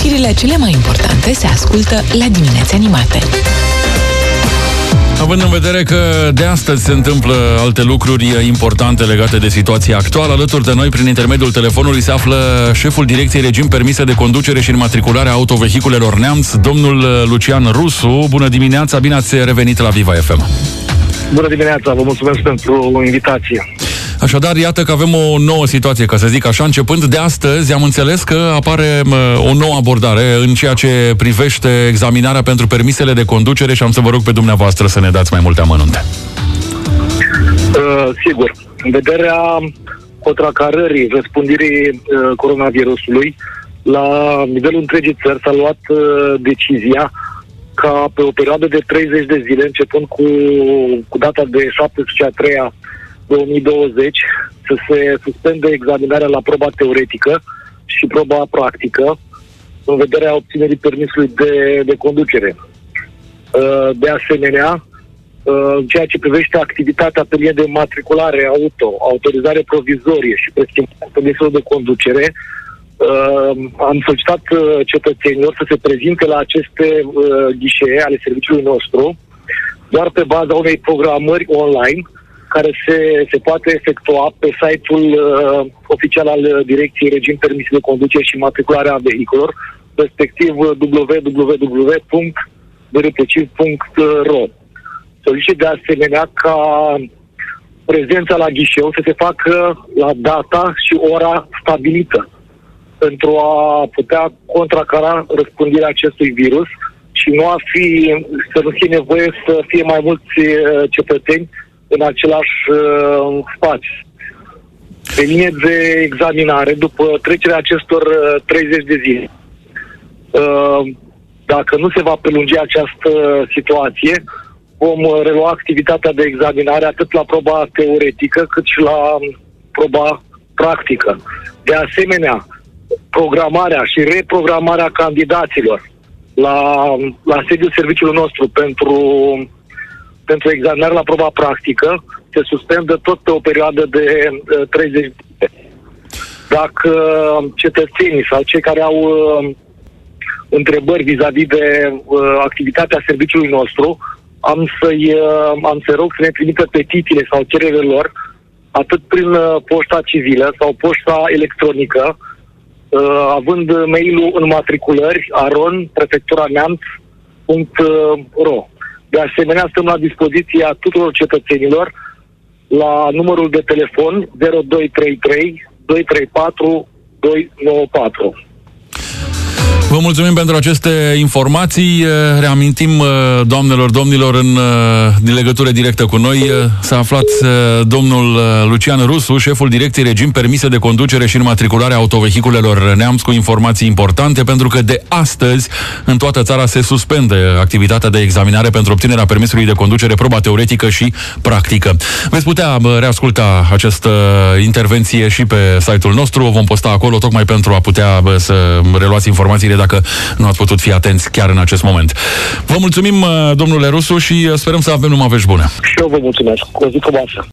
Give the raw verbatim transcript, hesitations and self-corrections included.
Știrile cele mai importante se ascultă la Dimineți Animate. Având în vedere că de astăzi se întâmplă alte lucruri importante legate de situația actuală, alături de noi, prin intermediul telefonului, se află șeful Direcției Regim Permise de Conducere și Înmatriculare a Autovehiculelor Neamț, domnul Lucian Rusu. Bună dimineața, bine ați revenit la Viva F M. Bună dimineața, vă mulțumesc pentru invitație. Așadar, iată că avem o nouă situație, ca să zic așa. Începând de astăzi, am înțeles că apare o nouă abordare în ceea ce privește examinarea pentru permisele de conducere și am să vă rog pe dumneavoastră să ne dați mai multe amănunte. Uh, sigur. În vederea contracarării răspândirii uh, coronavirusului, la nivelul întregii țări s-a luat uh, decizia ca pe o perioadă de treizeci de zile, începând cu, cu data de șaptesprezece a treia două mii douăzeci, să se suspende examinarea la proba teoretică și proba practică în vederea obținerii permisului de, de conducere. De asemenea, în ceea ce privește activitatea pe linie de matriculare auto, autorizare provizorie și prescripția permisului de conducere, am solicitat cetățenilor să se prezinte la aceste ghișee ale serviciului nostru doar pe baza unei programări online care se, se poate efectua pe site-ul uh, oficial al Direcției Regim Permise de Conducere și Matriculare a Vehiculelor, respectiv w w w punct b r p c i v punct r o. Solicit de asemenea ca prezența la ghișeu să se facă la data și ora stabilită pentru a putea contracara răspândirea acestui virus și nu a fi, să nu fie nevoie să fie mai mulți cetățeni în același uh, spațiu. Pe linie de examinare, după trecerea acestor uh, treizeci de zile, uh, dacă nu se va prelungi această situație, vom uh, relua activitatea de examinare atât la proba teoretică cât și la um, proba practică. De asemenea, programarea și reprogramarea candidaților la, la sediul serviciului nostru pentru pentru examinare la proba practică se suspendă tot pe o perioadă de uh, treizeci de zile. Dacă cetățenii sau cei care au uh, întrebări vis-a-vis de uh, activitatea serviciului nostru, am să-i uh, am să rog să ne trimită petițiile sau cererile lor atât prin uh, poșta civilă sau poșta electronică, uh, având mail-ul înmatriculări aron prefectura neamț punct r o. De asemenea, stăm la dispoziția tuturor cetățenilor la numărul de telefon zero doi trei trei doi trei patru doi nouă patru. Vă mulțumim pentru aceste informații. Reamintim, doamnelor, domnilor, în, în legătură directă cu noi s-a aflat domnul Lucian Rusu, șeful Direcției Regim Permise de Conducere și Înmatriculare a Autovehiculelor Neamț, cu informații importante, pentru că de astăzi în toată țara se suspende activitatea de examinare pentru obținerea permisului de conducere, proba teoretică și practică. Veți putea reasculta această intervenție și pe site-ul nostru, o vom posta acolo tocmai pentru a putea să reluați informațiile dacă nu ați putut fi atenți chiar în acest moment. Vă mulțumim, domnule Rusu, și sperăm să avem numai vești bune. Și eu vă mulțumesc. O zi frumoasă.